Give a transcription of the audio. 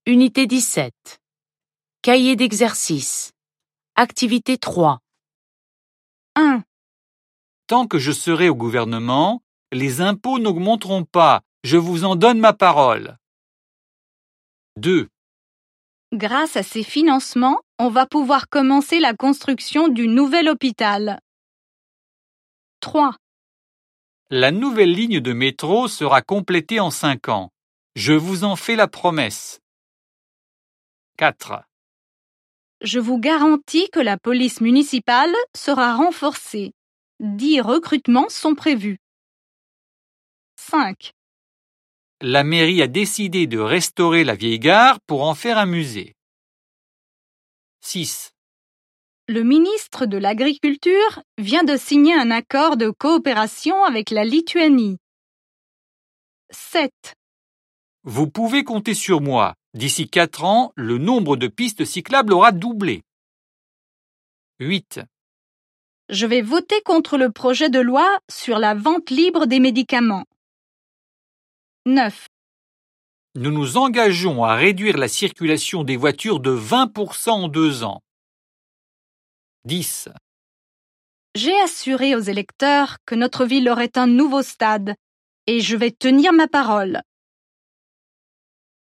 Unité 17. Cahier d'exercice. Activité 3. 1. Tant que je serai au gouvernement, les impôts n'augmenteront pas. Je vous en donne ma parole. 2. Grâce à ces financements, on va pouvoir commencer la construction du nouvel hôpital. 3. La nouvelle ligne de métro sera complétée en 5 ans. Je vous en fais la promesse. 4. Je vous garantis que la police municipale sera renforcée. 10 recrutements sont prévus. 5. La mairie a décidé de restaurer la vieille gare pour en faire un musée. 6. Le ministre de l'Agriculture vient de signer un accord de coopération avec la Lituanie. 7. Vous pouvez compter sur moi. D'ici 4 ans, le nombre de pistes cyclables aura doublé. 8. Je vais voter contre le projet de loi sur la vente libre des médicaments. 9. Nous nous engageons à réduire la circulation des voitures de 20% en 2 ans. 10. J'ai assuré aux électeurs que notre ville aurait un nouveau stade et je vais tenir ma parole.